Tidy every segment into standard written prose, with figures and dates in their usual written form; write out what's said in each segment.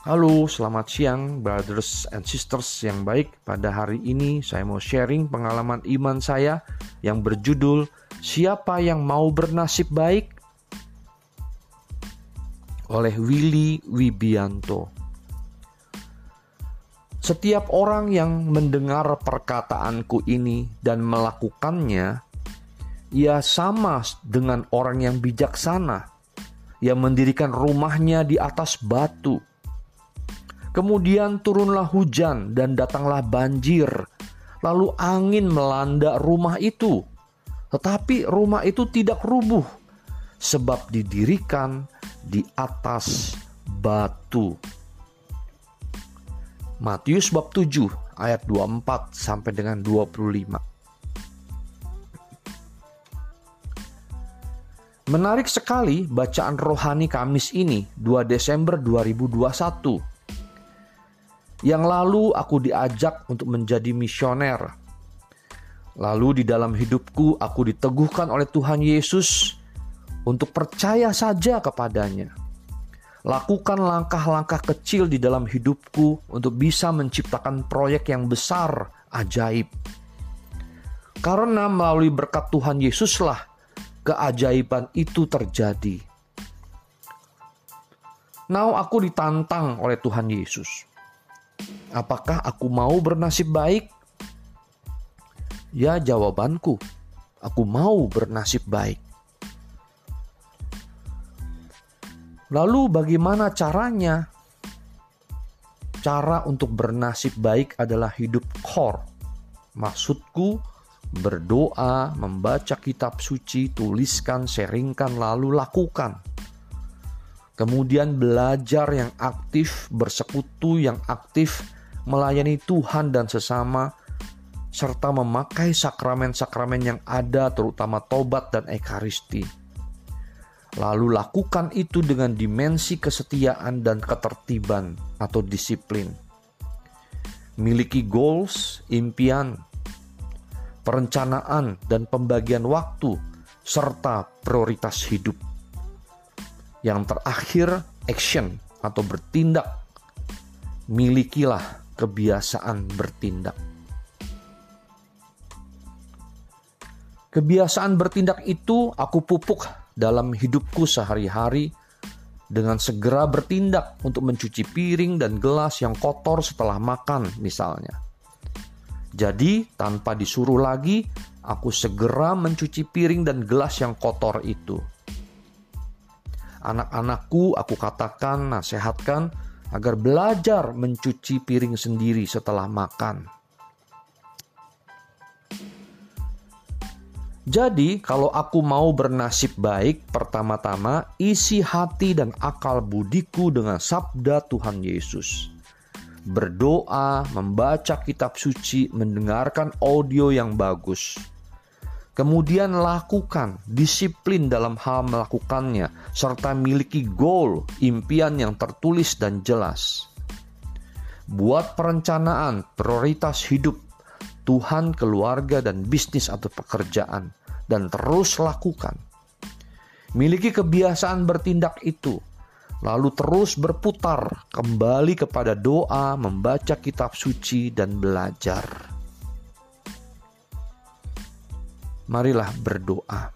Halo, selamat siang brothers and sisters yang baik. Pada hari ini saya mau sharing pengalaman iman saya yang berjudul Siapa yang mau bernasib baik? Oleh Willy Wibianto. Setiap orang yang mendengar perkataanku ini dan melakukannya, ia sama dengan orang yang bijaksana yang mendirikan rumahnya di atas batu. Kemudian turunlah hujan dan datanglah banjir. Lalu angin melanda rumah itu. Tetapi rumah itu tidak rubuh, sebab didirikan di atas batu. Matius bab 7 ayat 24 sampai dengan 25. Menarik sekali bacaan rohani Kamis ini, 2 Desember 2021. Yang lalu aku diajak untuk menjadi misioner. Lalu di dalam hidupku aku diteguhkan oleh Tuhan Yesus untuk percaya saja kepadanya. Lakukan langkah-langkah kecil di dalam hidupku untuk bisa menciptakan proyek yang besar, ajaib. Karena melalui berkat Tuhan Yesuslah keajaiban itu terjadi. Now aku ditantang oleh Tuhan Yesus. Apakah aku mau bernasib baik? Ya, jawabanku, aku mau bernasib baik. Lalu bagaimana caranya? Cara untuk bernasib baik adalah hidup core. Maksudku, berdoa, membaca kitab suci, tuliskan, sharingkan, lalu lakukan. Kemudian belajar yang aktif, bersekutu yang aktif, melayani Tuhan dan sesama, serta memakai sakramen-sakramen yang ada, terutama tobat dan ekaristi. Lalu lakukan itu dengan dimensi kesetiaan dan ketertiban atau disiplin. Miliki goals, impian, perencanaan dan pembagian waktu, serta prioritas hidup. Yang terakhir, action atau bertindak. Milikilah kebiasaan bertindak. Kebiasaan bertindak itu aku pupuk dalam hidupku sehari-hari dengan segera bertindak untuk mencuci piring dan gelas yang kotor setelah makan misalnya. Jadi tanpa disuruh lagi, aku segera mencuci piring dan gelas yang kotor itu. Anak-anakku aku katakan, nasihatkan agar belajar mencuci piring sendiri setelah makan. Jadi kalau aku mau bernasib baik, pertama-tama isi hati dan akal budiku dengan sabda Tuhan Yesus. Berdoa, membaca kitab suci, mendengarkan audio yang bagus. Kemudian lakukan, disiplin dalam hal melakukannya, serta miliki goal, impian yang tertulis dan jelas. Buat perencanaan, prioritas hidup, Tuhan, keluarga, dan bisnis atau pekerjaan, dan terus lakukan. Miliki kebiasaan bertindak itu, lalu terus berputar kembali kepada doa, membaca kitab suci, dan belajar. Marilah berdoa.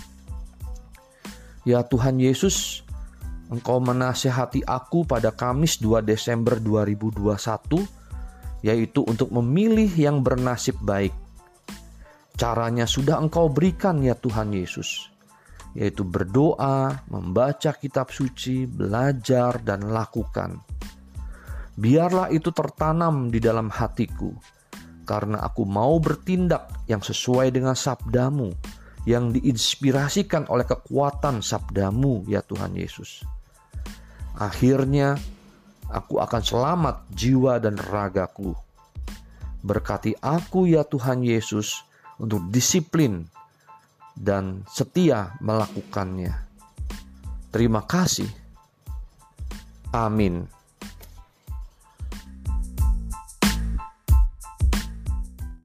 Ya Tuhan Yesus, Engkau menasihati aku pada Kamis 2 Desember 2021, yaitu untuk memilih yang bernasib baik. Caranya sudah Engkau berikan ya Tuhan Yesus, yaitu berdoa, membaca kitab suci, belajar, dan lakukan. Biarlah itu tertanam di dalam hatiku, karena aku mau bertindak yang sesuai dengan sabdamu, yang diinspirasikan oleh kekuatan sabdamu ya Tuhan Yesus. Akhirnya, aku akan selamat jiwa dan ragaku. Berkati aku ya Tuhan Yesus untuk disiplin dan setia melakukannya. Terima kasih. Amin.